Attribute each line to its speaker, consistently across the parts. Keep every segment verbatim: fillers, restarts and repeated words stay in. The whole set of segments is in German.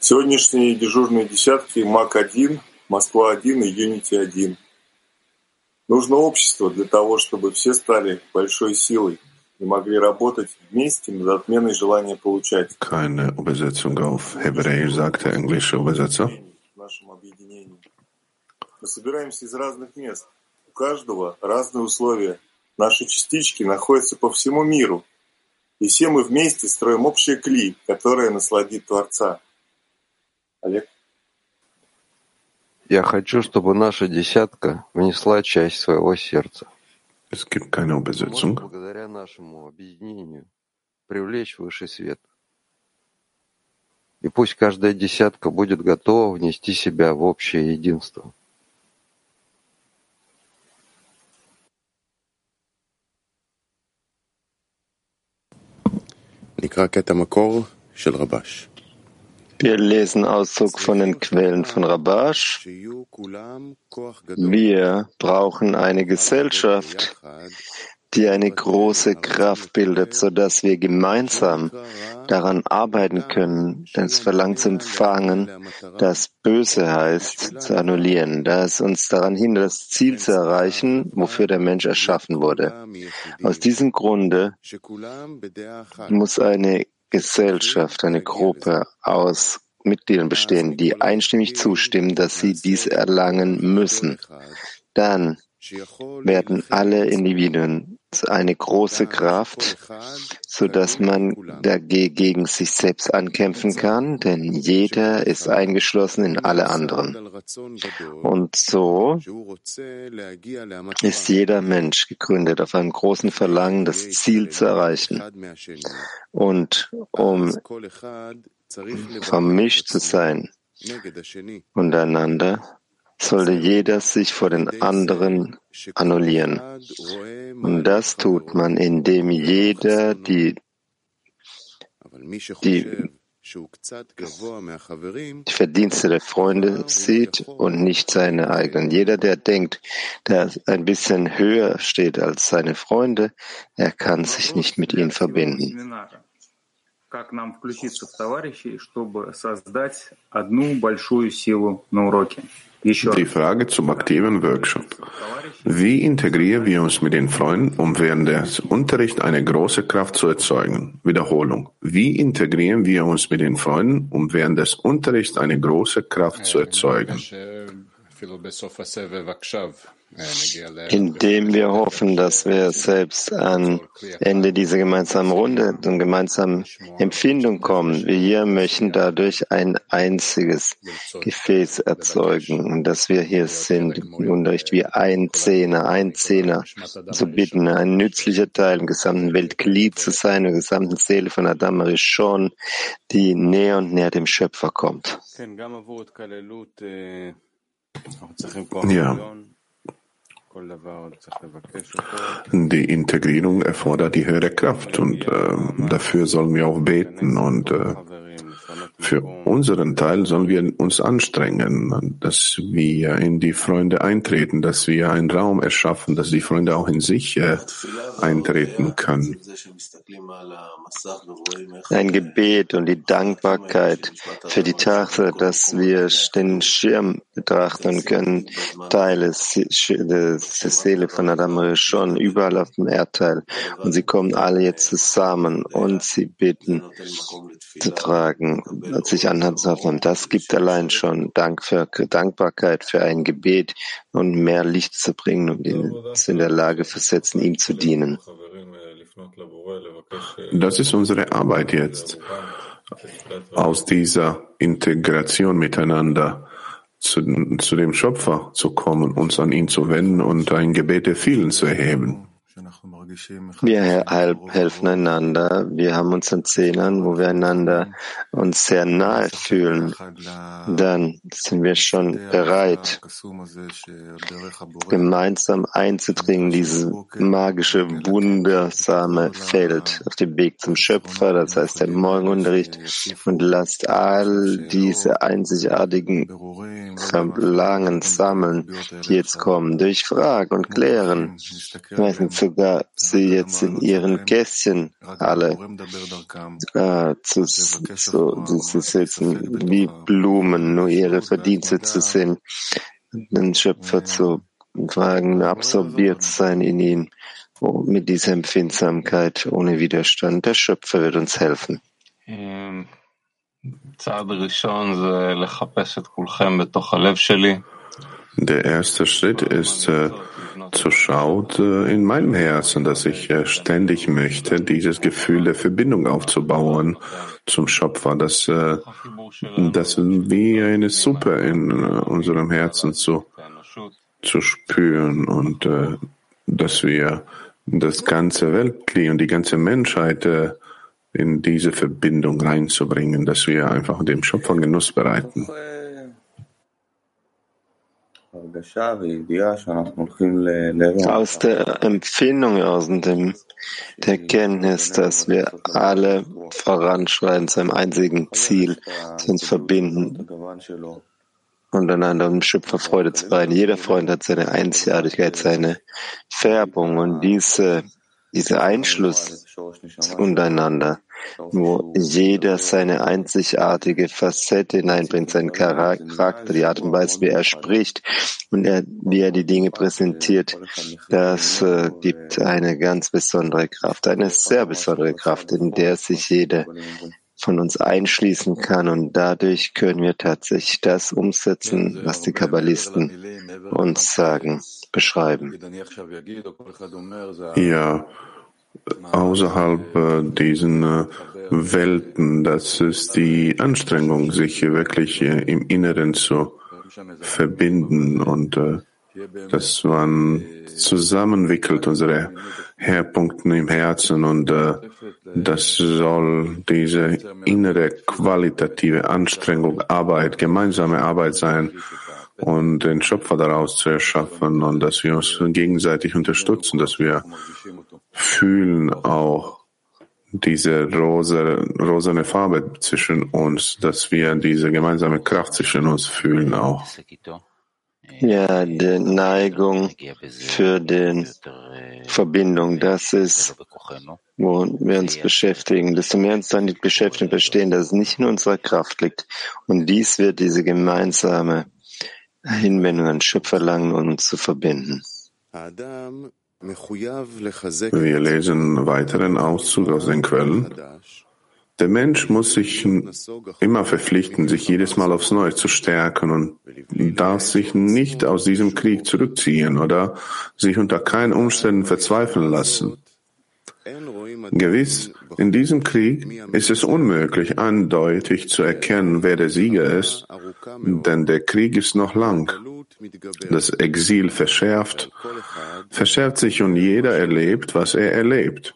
Speaker 1: Сегодняшние дежурные десятки МАК один, Москва один и Юнити один. Нужно общество для того, чтобы все стали большой силой и могли работать вместе над отменой желания получать.
Speaker 2: Keine Übersetzung auf Hebräisch, sagt der englische Übersetzer.
Speaker 1: В нашем объединении. Мы собираемся из разных мест. У каждого разные условия. Наши частички находятся по всему миру. И все мы вместе строим общее кли, которое насладит Творца. Олег?
Speaker 3: Я хочу, чтобы наша десятка внесла часть своего сердца.
Speaker 2: Es gibt keine Übersetzung.
Speaker 3: Благодаря нашему объединению привлечь высший свет. И пусть каждая десятка будет готова внести себя в общее единство.
Speaker 4: Wir lesen Auszug von den Quellen von Rabash. Wir brauchen eine Gesellschaft, die eine große Kraft bildet, sodass wir gemeinsam daran arbeiten können, das Verlangen zu empfangen, das Böse heißt, zu annullieren, da es uns daran hindert, das Ziel zu erreichen, wofür der Mensch erschaffen wurde. Aus diesem Grunde muss eine Gesellschaft, eine Gruppe aus Mitgliedern bestehen, die einstimmig zustimmen, dass sie dies erlangen müssen. Dann werden alle Individuen eine große Kraft, so dass man dagegen sich selbst ankämpfen kann, denn jeder ist eingeschlossen in alle anderen. Und so ist jeder Mensch gegründet auf einem großen Verlangen, das Ziel zu erreichen. Und um vermischt zu sein untereinander, sollte jeder sich vor den anderen annullieren. Und das tut man, indem jeder die, die, die Verdienste der Freunde sieht und nicht seine eigenen. Jeder, der denkt, der ein bisschen höher steht als seine Freunde, er kann sich nicht mit ihnen verbinden.
Speaker 5: Как нам включиться в товарищей, чтобы создать одну большую силу на уроке?
Speaker 2: Die Frage zum aktiven Workshop. Wie integrieren wir uns mit den Freunden, um während des Unterrichts eine große Kraft zu erzeugen? Wiederholung. Wie integrieren wir uns mit den Freunden, um während des Unterrichts eine große Kraft zu erzeugen?
Speaker 4: Indem wir hoffen, dass wir selbst am Ende dieser gemeinsamen Runde zum gemeinsamen Empfindung kommen. Wir hier möchten dadurch ein einziges Gefäß erzeugen und dass wir hier sind im Unterricht wie ein Zehner, ein Zehner zu bitten, ein nützlicher Teil im gesamten Weltglied zu sein, der gesamten Seele von Adam Rishon, die näher und näher dem Schöpfer kommt.
Speaker 2: Ja. Die Integrierung erfordert die höhere Kraft und äh, dafür sollen wir auch beten und äh, für unseren Teil sollen wir uns anstrengen, dass wir in die Freunde eintreten, dass wir einen Raum erschaffen, dass die Freunde auch in sich äh, eintreten können.
Speaker 4: Ein Gebet und die Dankbarkeit für die Tatsache, dass wir den Schirm betrachten können, Teil des, des, der Seele von Adam Rishon, überall auf dem Erdteil. Und sie kommen alle jetzt zusammen und sie bitten zu tragen, sich anzuhalten. Das gibt allein schon Dank für, Dankbarkeit für ein Gebet und mehr Licht zu bringen und ihn in der Lage versetzen, ihm zu dienen.
Speaker 2: Das ist unsere Arbeit jetzt, aus dieser Integration miteinander zu, zu dem Schöpfer zu kommen, uns an ihn zu wenden und ein Gebet der vielen zu erheben.
Speaker 4: Wir helfen einander. Wir haben uns an Zehnern, wo wir einander uns sehr nahe fühlen. Dann sind wir schon bereit, gemeinsam einzudringen, dieses magische, wundersame Feld auf dem Weg zum Schöpfer, das heißt der Morgenunterricht, und lasst all diese einzigartigen Verlangen sammeln, die jetzt kommen, durch Fragen und Klären. Meistens sogar sie jetzt in ihren Kästchen alle äh, zu, zu, zu sitzen, wie Blumen, nur ihre Verdienste zu sehen, den Schöpfer zu fragen, absorbiert sein in ihn, oh, mit dieser Empfindsamkeit, ohne Widerstand. Der Schöpfer wird uns helfen.
Speaker 2: Der erste Schritt ist äh, zu schauen äh, in meinem Herzen, dass ich äh, ständig möchte, dieses Gefühl der Verbindung aufzubauen zum Schöpfer, dass äh, das wie eine Suppe in äh, unserem Herzen zu, zu spüren und äh, dass wir das ganze Weltkli und die ganze Menschheit äh, in diese Verbindung reinzubringen, dass wir einfach dem Schöpfer Genuss bereiten.
Speaker 4: Aus der Empfindung, aus dem, der Kenntnis, dass wir alle voranschreiten zu einem einzigen Ziel, zu uns verbinden und einander um Schöpfer Freude zu bereiten. Jeder Freund hat seine Einzigartigkeit, seine Färbung und diese, dieser Einschluss untereinander, wo jeder seine einzigartige Facette hineinbringt, seinen Charakter, die Art und Weise, wie er spricht und er, wie er die Dinge präsentiert, das äh, gibt eine ganz besondere Kraft, eine sehr besondere Kraft, in der sich jeder von uns einschließen kann und dadurch können wir tatsächlich das umsetzen, was die Kabbalisten uns sagen, beschreiben.
Speaker 2: Ja, außerhalb äh, diesen äh, Welten, das ist die Anstrengung, sich wirklich äh, im Inneren zu verbinden und äh, dass man zusammenwickelt unsere Herpunkte im Herzen und äh, das soll diese innere qualitative Anstrengung, Arbeit, gemeinsame Arbeit sein und den Schöpfer daraus zu erschaffen und dass wir uns gegenseitig unterstützen, dass wir fühlen auch diese rosa, rosane Farbe zwischen uns, dass wir diese gemeinsame Kraft zwischen uns fühlen auch.
Speaker 4: Ja, die Neigung für die Verbindung, das ist, wo wir uns beschäftigen. Desto mehr uns damit beschäftigen, verstehen, dass es nicht in unserer Kraft liegt. Und dies wird diese gemeinsame Hinwendung an Schöpfer verlangen, um uns zu verbinden.
Speaker 2: Wir lesen einen weiteren Auszug aus den Quellen. Der Mensch muss sich immer verpflichten, sich jedes Mal aufs Neue zu stärken und darf sich nicht aus diesem Krieg zurückziehen oder sich unter keinen Umständen verzweifeln lassen. Gewiss, in diesem Krieg ist es unmöglich, eindeutig zu erkennen, wer der Sieger ist, denn der Krieg ist noch lang. Das Exil verschärft, verschärft sich und jeder erlebt, was er erlebt.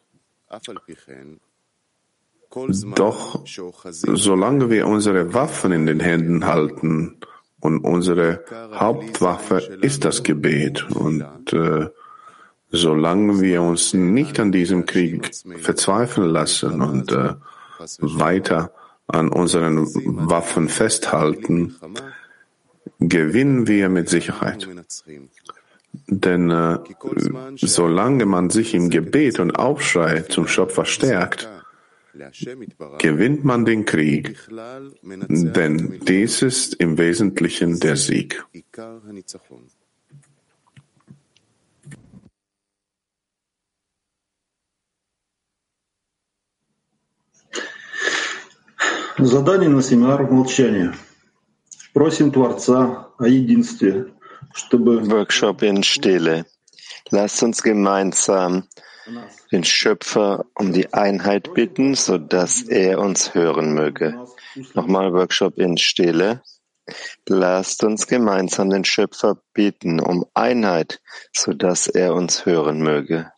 Speaker 2: Doch solange wir unsere Waffen in den Händen halten und unsere Hauptwaffe ist das Gebet und äh, solange wir uns nicht an diesem Krieg verzweifeln lassen und äh, weiter an unseren Waffen festhalten, gewinnen wir mit Sicherheit. Denn äh, solange man sich im Gebet und Aufschrei zum Schöpfer stärkt, gewinnt man den Krieg, denn dies ist im Wesentlichen der Sieg.
Speaker 6: Задание на семинар молчания. Просим Творца о единстве, чтобы...
Speaker 4: Workshop in Stille. Lasst uns gemeinsam den Schöpfer um die Einheit bitten, so dass er uns hören möge. Nochmal Workshop in Stille. Lasst uns gemeinsam den Schöpfer bitten um Einheit, so dass er uns hören möge.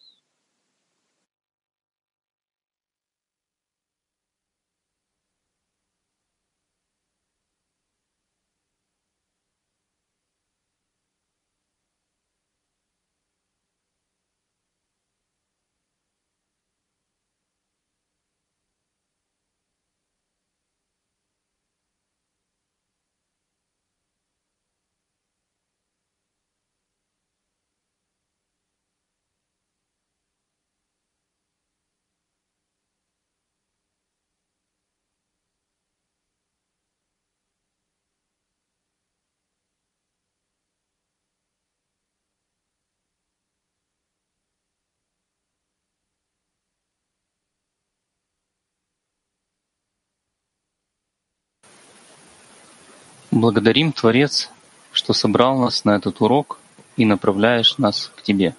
Speaker 7: Благодарим, Творец, что собрал нас на этот урок и направляешь нас к Тебе.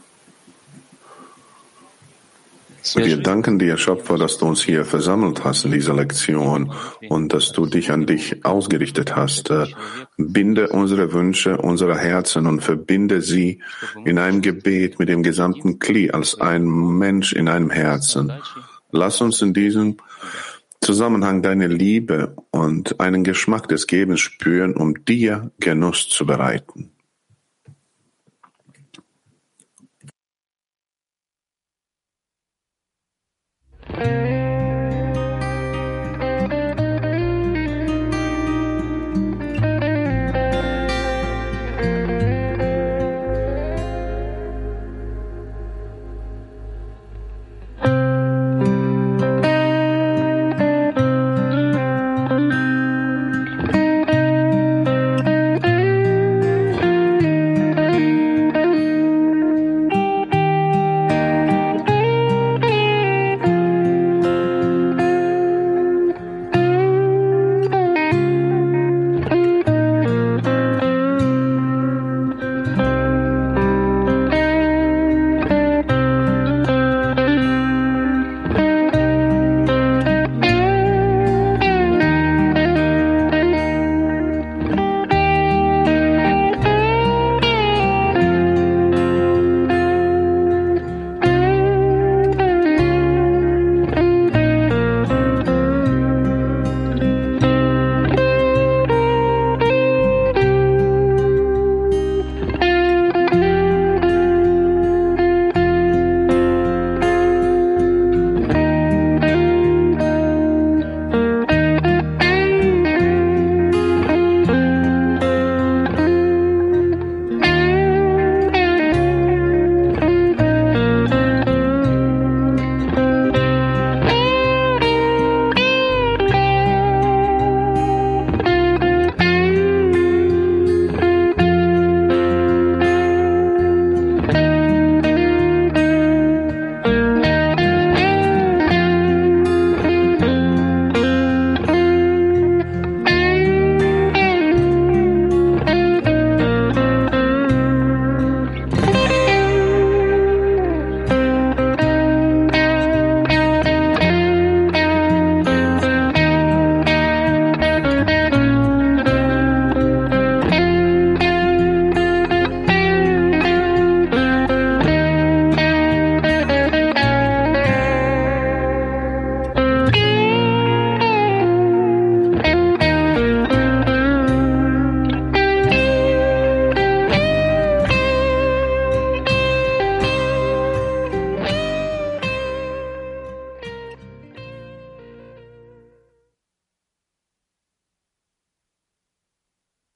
Speaker 2: Wir danken dir, Schöpfer, dass du uns hier versammelt hast in dieser Lektion und dass du dich an dich ausgerichtet hast. Binde unsere Wünsche, unsere Herzen und verbinde sie in einem Gebet mit dem gesamten Kli als ein Mensch in einem Herzen. Lass uns in diesem Zusammenhang deine Liebe und einen Geschmack des Gebens spüren, um dir Genuss zu bereiten.